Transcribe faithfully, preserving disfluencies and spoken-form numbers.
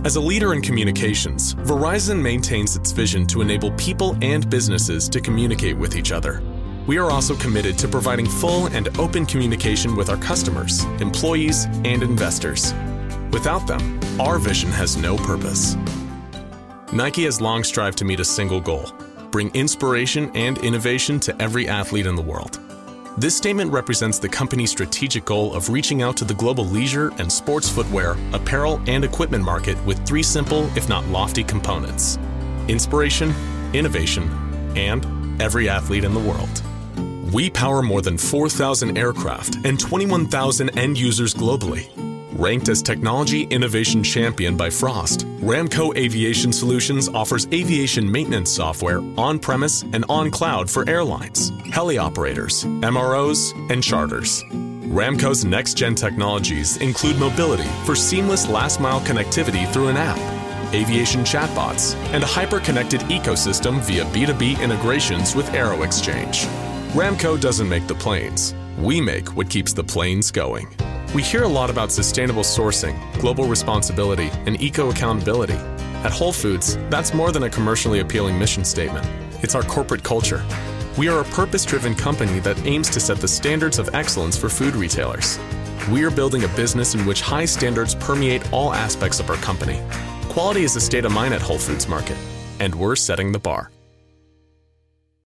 As a leader in communications, Verizon maintains its vision to enable people and businesses to communicate with each other. We are also committed to providing full and open communication with our customers, employees, and investors. Without them, our vision has no purpose. Nike has long strived to meet a single goal: bring inspiration and innovation to every athlete in the world. This statement represents the company's strategic goal of reaching out to the global leisure and sports footwear, apparel, and equipment market with three simple, if not lofty, components: inspiration, innovation, and every athlete in the world. We power more than four thousand aircraft and twenty-one thousand end users globally. Ranked as Technology Innovation Champion by Frost, Ramco Aviation Solutions offers aviation maintenance software on-premise and on-cloud for airlines, heli operators, M R Os, and charters. Ramco's next-gen technologies include mobility for seamless last-mile connectivity through an app, aviation chatbots, and a hyper-connected ecosystem via B two B integrations with AeroExchange. Ramco doesn't make the planes. We make what keeps the planes going. We hear a lot about sustainable sourcing, global responsibility, and eco-accountability. At Whole Foods, that's more than a commercially appealing mission statement. It's our corporate culture. We are a purpose-driven company that aims to set the standards of excellence for food retailers. We are building a business in which high standards permeate all aspects of our company. Quality is a state of mind at Whole Foods Market, and we're setting the bar.